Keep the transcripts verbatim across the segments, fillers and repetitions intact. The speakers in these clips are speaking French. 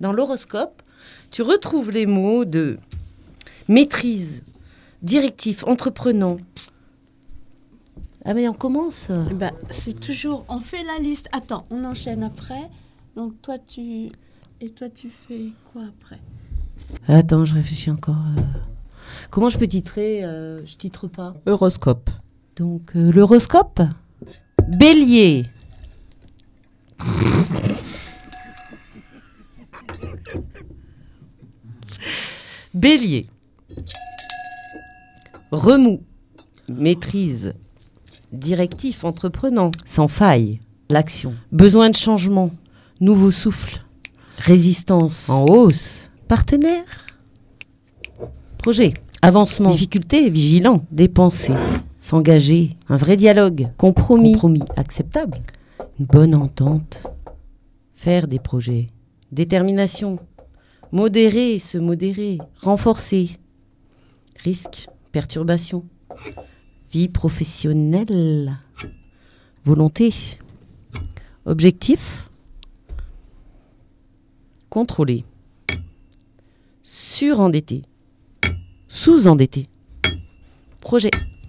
dans l'horoscope, tu retrouves les mots de maîtrise, directif, entreprenant. Ah mais on commence. Bah, c'est toujours, on fait la liste. Attends, on enchaîne après. Donc toi tu et toi tu fais quoi après? Attends, je réfléchis encore. euh. Comment je peux titrer euh, Je titre pas. Horoscope. Donc euh, l'horoscope. Bélier. Bélier. Remous. Maîtrise. Directif, entreprenant. Sans faille. L'action. Besoin de changement. Nouveau souffle. Résistance. En hausse. Partenaire. Projet. Avancement. Difficulté. Vigilant. Dépenser. S'engager. Un vrai dialogue. Compromis. Compromis. Acceptable. Une bonne entente. Faire des projets. Détermination. Modérer. Se modérer. Renforcer. Risque. Perturbation. Vie professionnelle. Volonté. Objectif. Contrôler. Surendetté. Sous-endetté. Projet.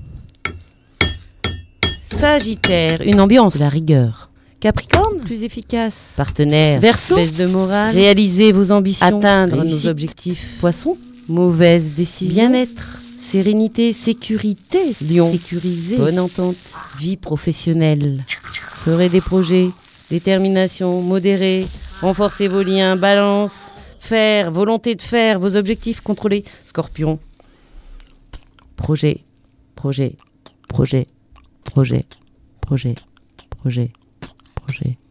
Sagittaire, une ambiance, de la rigueur. Capricorne, plus efficace. Partenaire. Verseau, baisse de morale. Réaliser vos ambitions. Atteindre réussite. Nos objectifs. Poisson, mauvaise décision. Bien-être. Sérénité, sécurité. Lion, sécurisé. Bonne entente. Vie professionnelle. Ferez des projets. Détermination, modérée. Renforcez vos liens. Balance. Faire, volonté de faire. Vos objectifs contrôlés. Scorpion. Projet, projet, projet, projet, projet, projet, projet.